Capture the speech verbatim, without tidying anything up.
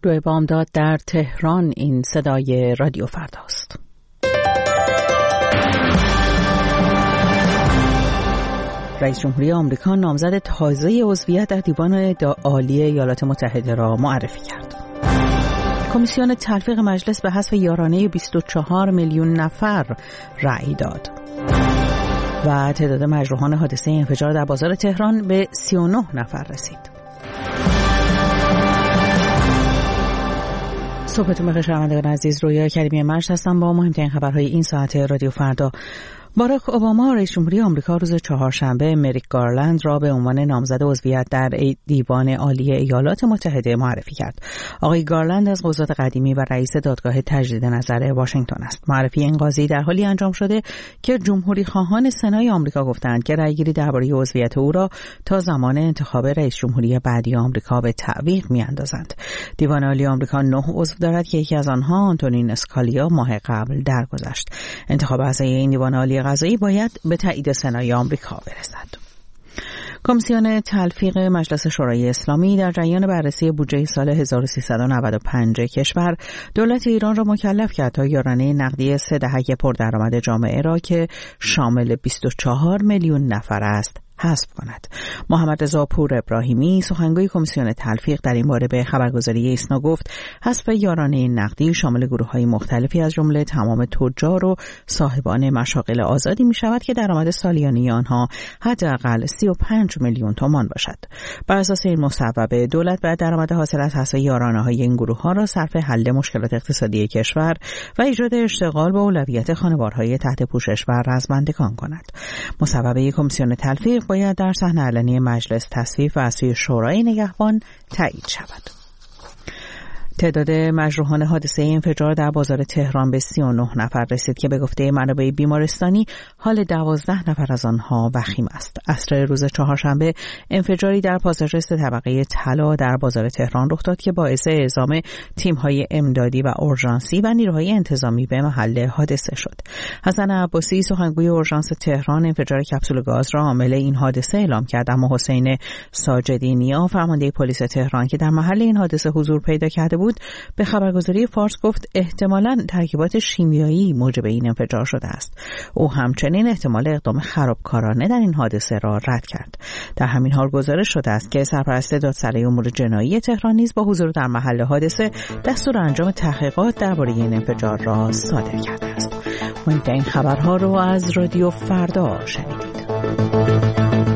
دو بامداد در تهران. این صدای رادیو فرداست. رئیس جمهوری آمریکا نامزد تازه عضویت در دیوان عالی ایالات متحده را معرفی کرد. کمیسیون تلفیق مجلس به حذف یارانه بیست و چهار میلیون نفر رأی داد. و تعداد مجروحان حادثه انفجار در بازار تهران به سی و نه نفر رسید. صبحتون بخیر شنوندگان عزیز، رویا کریمی مجد هستم با مهمترین خبرهای این ساعت رادیو فردا. باراک اوباما رئیس جمهوری آمریکا روز چهارشنبه مریک گارلند را به عنوان نامزد عضویت در دیوان عالی ایالات متحده معرفی کرد. آقای گارلند از قضات قدیمی و رئیس دادگاه تجدید نظر واشنگتن است. معرفی این قاضی در حالی انجام شده که جمهوری خواهان سنای آمریکا گفتند که رأیگیری درباره عضویت او را تا زمان انتخاب رئیس جمهوری بعدی آمریکا به تعویق می‌اندازند. دیوان عالی آمریکا نه عضو دارد که یکی از آنها آنتونین اسکالیا ماه قبل درگذشت. انتخاب اعضای این دیوان عالی قضایی باید به تایید سنای آمریکا برسد. کمیسیون تلفیق مجلس شورای اسلامی در جریان بررسی بودجه سال هزار و سیصد و نود و پنج کشور دولت ایران را مکلف کرد تا یارانه نقدی سه دهک پردرآمد جامعه را که شامل بیست و چهار میلیون نفر است حذف کند. محمد رضا پور ابراهیمی سخنگوی کمیسیون تلفیق در این باره به خبرگزاری ایسنا گفت حذف یارانه نقدی شامل گروه‌های مختلفی از جمله تمام تجار و صاحبان مشاغل آزادی می شود که درآمد سالیانه آنها حداقل سی و پنج میلیون تومان باشد. بر اساس این مصوبه دولت باید درآمد حاصل از حذف یارانه‌های این گروه‌ها را صرف حل مشکلات اقتصادی کشور و ایجاد اشتغال با اولویت خانوارهای تحت پوشش و رزمندگان کند. مصوبه کمیسیون تلفیق باید در صحنه علنی مجلس تصویب و از سوی شورای نگهبان تایید شود. تعداد مجروحان حادثه انفجار در بازار تهران به سی و نه نفر رسید که به گفته منابع بیمارستانی حال دوازده نفر از آنها وخیم است. عصر روز چهارشنبه انفجاری در پاساژ سه طبقه طلا در بازار تهران رخ داد که باعث اعزام تیم‌های امدادی و اورژانسی و نیروهای انتظامی به محل حادثه شد. حسن عباسی سخنگوی اورژانس تهران انفجار کپسول گاز را عامل این حادثه اعلام کرد، اما حسین ساجدینیا فرمانده پلیس تهران که در محل این حادثه حضور پیدا کرده بود به خبرگزاری فارس گفت احتمالاً ترکیبات شیمیایی موجب این انفجار شده است. او همچنین احتمال اقدام خرابکارانه در این حادثه را رد کرد. در همین حال گزارش شده است که سرپرست دادسرای امور جنایی تهران نیز با حضور در محل حادثه دستور انجام تحقیقات درباره این انفجار را صادر کرده است. مهمترین خبرها رو از رادیو فردا شنیدید.